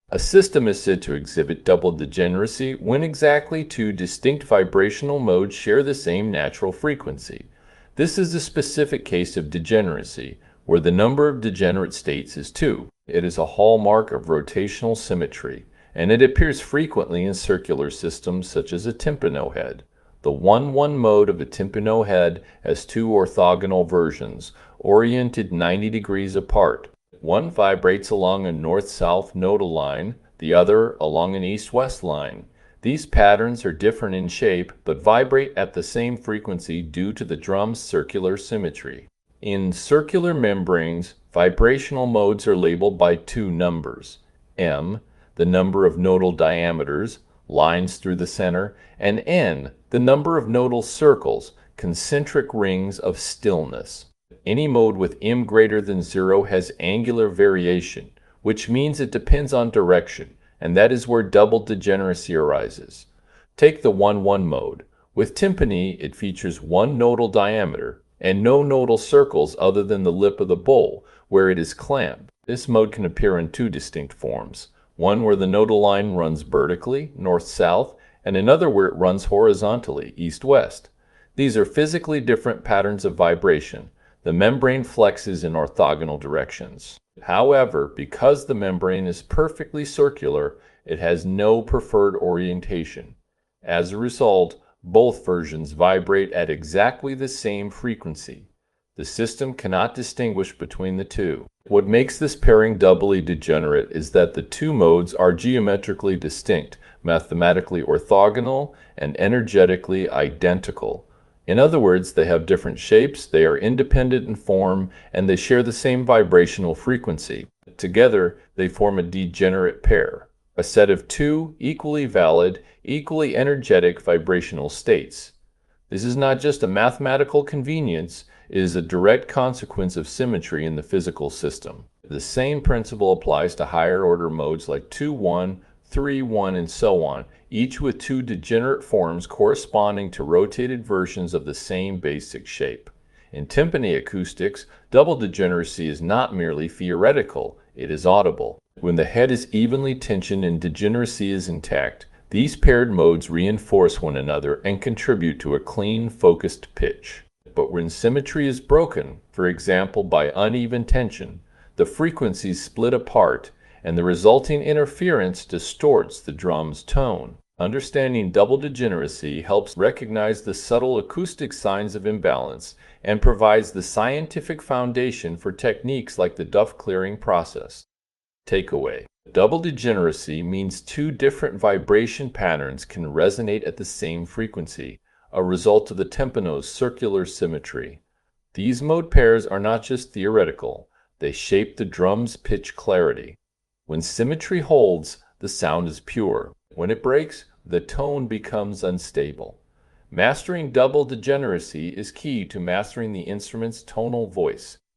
A system is said to exhibit double degeneracy when exactly two distinct vibrational modes share the same natural frequency. This is a specific case of degeneracy, where the number of degenerate states is 2. It is a hallmark of rotational symmetry, and it appears frequently in circular systems such as a tympano head. The 1-1 mode of a tympano head has two orthogonal versions, oriented 90 degrees apart. One vibrates along a north-south nodal line, the other along an east-west line. These patterns are different in shape, but vibrate at the same frequency due to the drum's circular symmetry. In circular membranes, vibrational modes are labeled by two numbers: m, the number of nodal diameters, lines through the center, and n, the number of nodal circles, concentric rings of stillness. Any mode with m greater than 0 has angular variation, which means it depends on direction, and that is where double degeneracy arises. Take the 1-1 mode. With tympany, it features one nodal diameter and no nodal circles other than the lip of the bowl, where it is clamped. This mode can appear in two distinct forms: one where the nodal line runs vertically, north-south, and another where it runs horizontally, east-west. These are physically different patterns of vibration. The membrane flexes in orthogonal directions. However, because the membrane is perfectly circular, it has no preferred orientation. As a result, both versions vibrate at exactly the same frequency. The system cannot distinguish between the two. What makes this pairing doubly degenerate is that the two modes are geometrically distinct, mathematically orthogonal, and energetically identical. In other words, they have different shapes, they are independent in form, and they share the same vibrational frequency. Together, they form a degenerate pair, a set of two equally valid, equally energetic vibrational states. This is not just a mathematical convenience, it is a direct consequence of symmetry in the physical system. The same principle applies to higher order modes like 2-1, 3-1, and so on, each with two degenerate forms corresponding to rotated versions of the same basic shape. In tympany acoustics, double degeneracy is not merely theoretical, it is audible. When the head is evenly tensioned and degeneracy is intact, these paired modes reinforce one another and contribute to a clean, focused pitch. But when symmetry is broken, for example by uneven tension, the frequencies split apart, and the resulting interference distorts the drum's tone. Understanding double degeneracy helps recognize the subtle acoustic signs of imbalance and provides the scientific foundation for techniques like the Duff clearing process. Takeaway: double degeneracy means two different vibration patterns can resonate at the same frequency, a result of the tympano's circular symmetry. These mode pairs are not just theoretical, they shape the drum's pitch clarity. When symmetry holds, the sound is pure. When it breaks, the tone becomes unstable. Mastering double degeneracy is key to mastering the instrument's tonal voice.